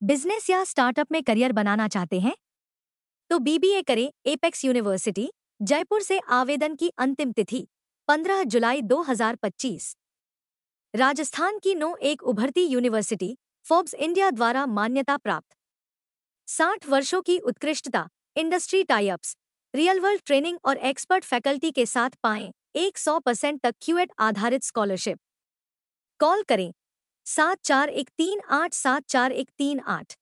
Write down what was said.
Business या startup में career बनाना चाहते हैं तो बीबीए करें। एपेक्स यूनिवर्सिटी जयपुर से आवेदन की अंतिम तिथि 15 जुलाई 2025। राजस्थान की एक उभरती यूनिवर्सिटी फोर्ब्स इंडिया द्वारा मान्यता प्राप्त। 60 वर्षों की उत्कृष्टता, industry tie ups, real world training और एक्सपर्ट फैकल्टी के साथ पाएं 100% तक क्यूएट आधारित स्कॉलरशिप। कॉल करें 7413874138।